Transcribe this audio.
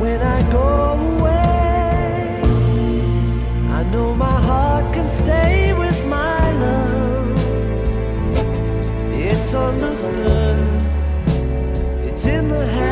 when I go away, I know my heart can stay with my love. It's understood, it's in the hands